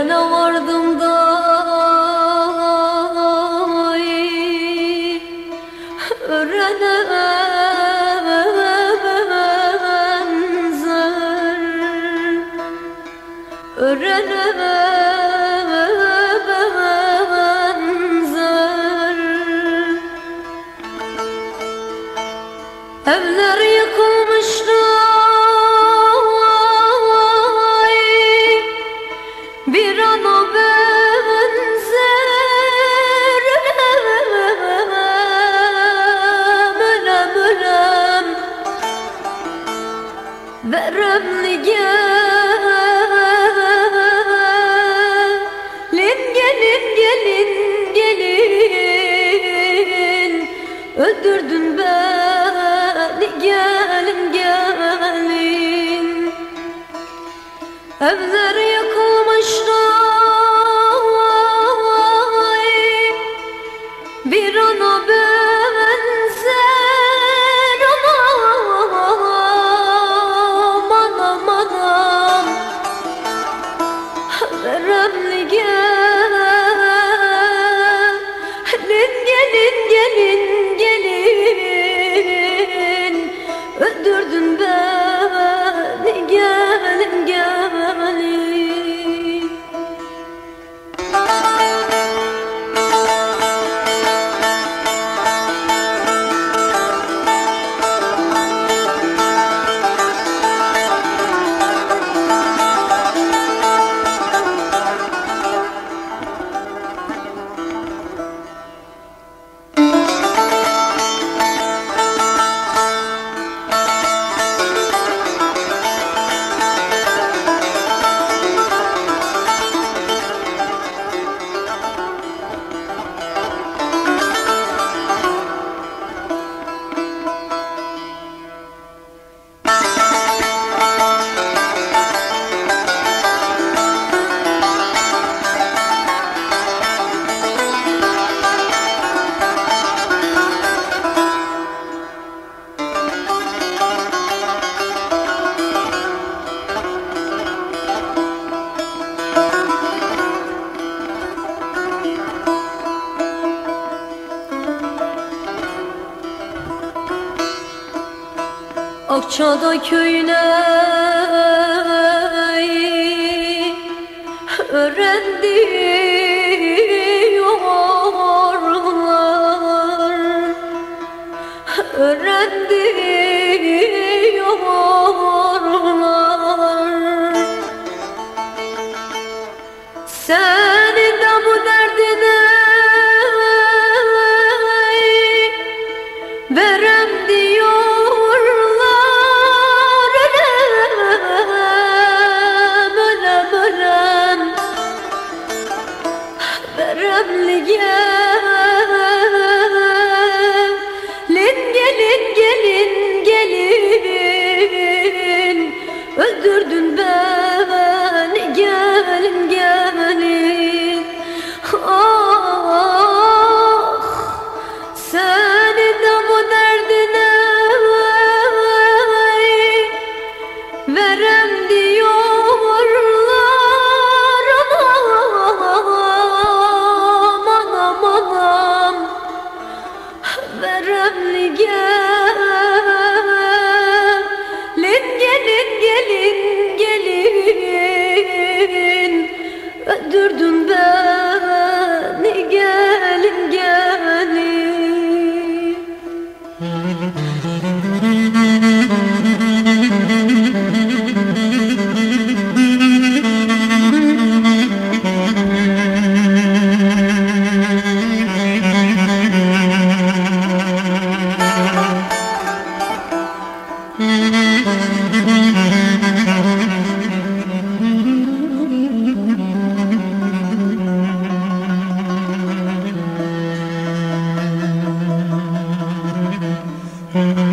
Ölene vardım da örene benzer, örene benzer. Evler yıkılmıştı, bir ana benzer. Ölem, ölem, veremli gelin, gelin, gelin, gelin. Öldürdün beni, gelin, gelin. Evler yıkılmıştı, bir ana benzer. Anam, anam, anam, veremli gelin, gelin, gelin, gelin. Öldürdün beni, gelin, gelin. Akçada köyüne öğrendiyorlar, öğrendiyorlar. Senin de bu derdine verem diyorlar. Ölem, ölem, ölem, veremli gelin, gelin, gelin, gelin. Öldürdün beni, gelin, gelin. Ah, senin de bu derdine verem diyorlar. Anam, anam, anam, veremli gelin, gelin, gelin, gelin. Öldürdün beni, gelin, gelin. Mm-hmm.